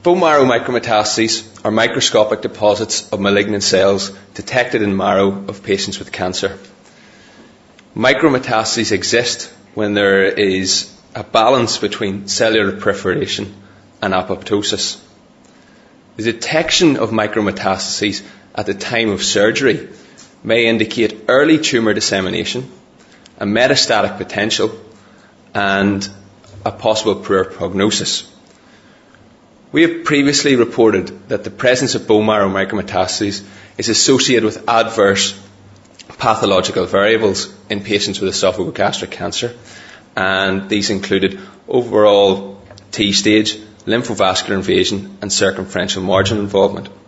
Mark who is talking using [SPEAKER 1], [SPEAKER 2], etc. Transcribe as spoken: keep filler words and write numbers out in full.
[SPEAKER 1] Bone marrow micrometastases are microscopic deposits of malignant cells detected in marrow of patients with cancer. Micrometastases exist when there is a balance between cellular proliferation and apoptosis. The detection of micrometastases at the time of surgery may indicate early tumour dissemination, a metastatic potential, and a possible poor prognosis. We have previously reported that the presence of bone marrow micrometastases is associated with adverse pathological variables in patients with esophagogastric cancer, and these included overall T-stage, lymphovascular invasion, and circumferential margin involvement.